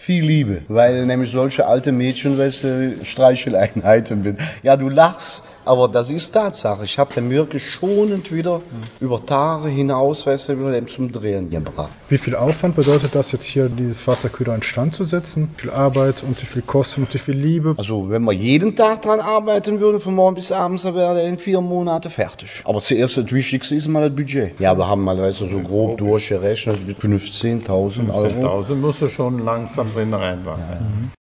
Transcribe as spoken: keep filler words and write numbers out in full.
Viel Liebe, weil nämlich solche alte Mädchen, weißt du, Streicheleinheiten bin. Ja, du lachst, aber das ist Tatsache. Ich habe den wirklich schonend wieder mhm. über Tage hinaus, weißt du, wieder zum Drehen gebracht. Wie viel Aufwand bedeutet das jetzt hier, dieses Fahrzeug wieder instand zu setzen? Wie viel Arbeit und wie viel Kosten und wie viel Liebe? Also, wenn wir jeden Tag dran arbeiten würden, von morgen bis abends, dann wäre er in vier Monaten fertig. Aber zuerst das Wichtigste ist mal das Budget. Ja, wir haben mal, weißt du, so grob durchgerechnet mit fünfzehntausend Euro. fünfzehntausend musst du schon langsam drin rein. Ja. Mhm.